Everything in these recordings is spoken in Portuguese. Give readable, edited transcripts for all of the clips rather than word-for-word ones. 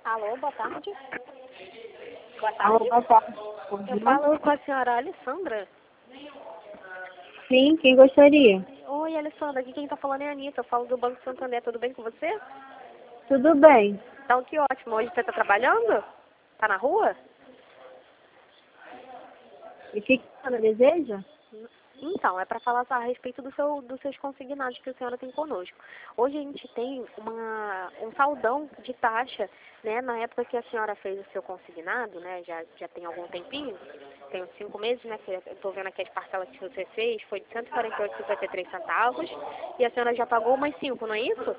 Alô, boa tarde. Boa Alô, tarde. boa tarde. Eu falo com a senhora Alessandra. Sim, quem gostaria? Oi, Alessandra, aqui quem tá falando é a Anitta. Eu falo do Banco Santander, tudo bem com você? Tudo bem. Então, que ótimo. Hoje você tá trabalhando? Tá na rua? E o que a senhora deseja? Então, é para falar a respeito dos seus consignados que a senhora tem conosco. Hoje a gente tem um saldão de taxa, né? Na época que a senhora fez o seu consignado, né? Já tem algum tempinho, tem uns 5 meses, né? Que eu estou vendo aqui as parcelas que você fez, foi de R$ 148,53, e a senhora já pagou mais 5, não é isso?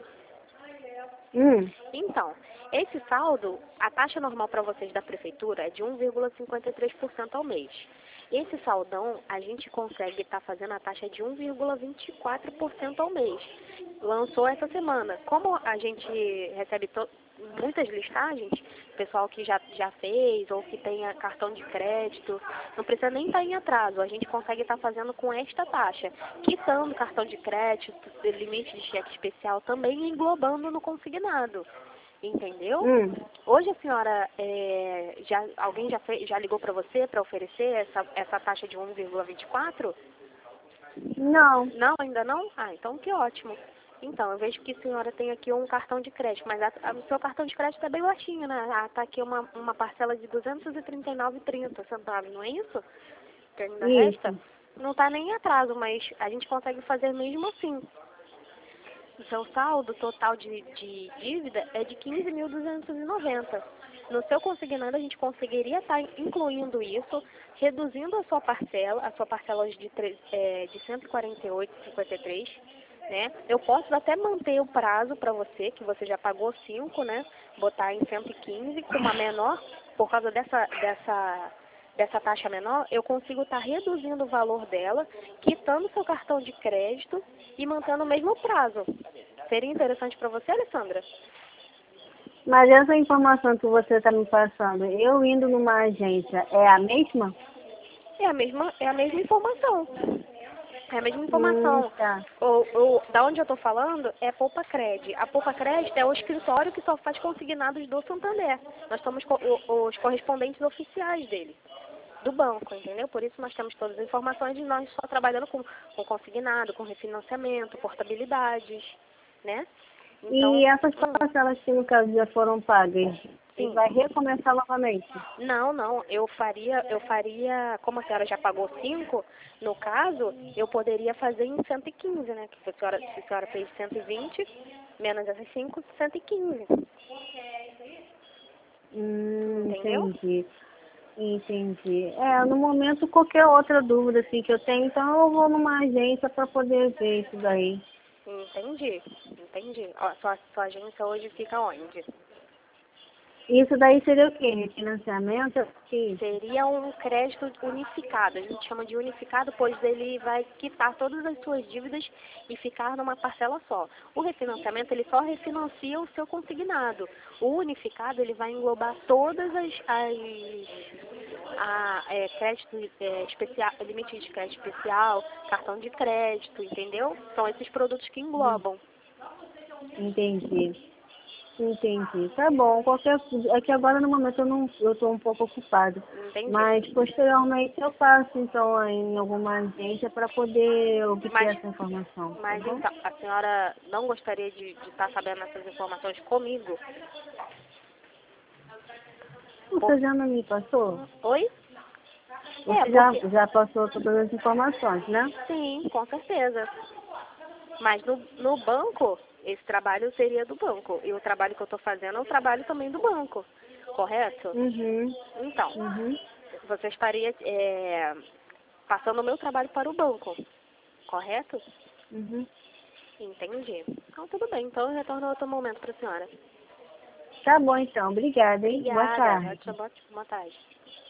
Então, esse saldo, a taxa normal para vocês da prefeitura é de 1,53% ao mês. Esse saldão, a gente consegue estar fazendo a taxa de 1,24% ao mês. Lançou essa semana. Como a gente recebe muitas listagens, pessoal que já fez ou que tenha cartão de crédito, não precisa nem estar em atraso. A gente consegue estar fazendo com esta taxa, quitando cartão de crédito, limite de cheque especial também, englobando no consignado. Entendeu? Hoje a senhora, alguém já ligou para você para oferecer essa taxa de 1,24? Não. Não, ainda não? Ah, então que ótimo. Então, eu vejo que a senhora tem aqui um cartão de crédito, mas o seu cartão de crédito é bem baixinho, né? Ah, tá aqui uma parcela de R$ 239,30, não é isso? Que ainda resta? Não tá nem em atraso, mas a gente consegue fazer mesmo assim. O seu saldo total de dívida é de 15.290. No seu consignado, a gente conseguiria estar incluindo isso, reduzindo a sua parcela hoje de 148,53, né? Eu posso até manter o prazo para você, que você já pagou 5, né? Botar em 115, com uma menor, por causa dessa taxa menor, eu consigo estar reduzindo o valor dela, quitando seu cartão de crédito e mantendo o mesmo prazo. Seria interessante para você, Alessandra? Mas essa informação que você está me passando, eu indo numa agência, é a mesma? É a mesma informação. É a mesma informação. Tá. Da onde eu estou falando é a Poupa Cred. A Poupa Cred é o escritório que só faz consignados do Santander. Nós somos os correspondentes oficiais dele, do banco, entendeu? Por isso nós temos todas as informações e nós só trabalhando com consignado, com refinanciamento, portabilidades, né? Então, E essas parcelas que no caso já foram pagas, sim. vai recomeçar novamente? Não, eu faria, como a senhora já pagou 5, no caso, eu poderia fazer em 115, né? Que se a senhora fez 120, menos essas 5, 115. Entendeu? Entendi. No momento, qualquer outra dúvida assim, que eu tenho, então eu vou numa agência para poder ver isso daí. Entendi. Ó, sua agência hoje fica onde? Isso daí seria o quê? Refinanciamento? Seria um crédito unificado. A gente chama de unificado, pois ele vai quitar todas as suas dívidas e ficar numa parcela só. O refinanciamento, ele só refinancia o seu consignado. O unificado, ele vai englobar todas crédito especial, limite de crédito especial, cartão de crédito, entendeu? São esses produtos que englobam. Entendi. Tá bom. É que agora no momento eu estou um pouco ocupada. Entendi. Mas posteriormente eu passo então em alguma agência para poder obter essa informação. Mas tá bom? então, a senhora não gostaria de estar sabendo essas informações comigo? Você já não me passou? Oi? Você já passou todas as informações, né? Sim, com certeza. Mas no banco, esse trabalho seria do banco. E o trabalho que eu estou fazendo é o trabalho também do banco. Correto? Então, você estaria passando o meu trabalho para o banco. Correto? Entendi. Então, tudo bem. Então, eu retorno outro momento para a senhora. Tá bom, então. Obrigada, hein? Boa Obrigada. tarde. Boa tarde.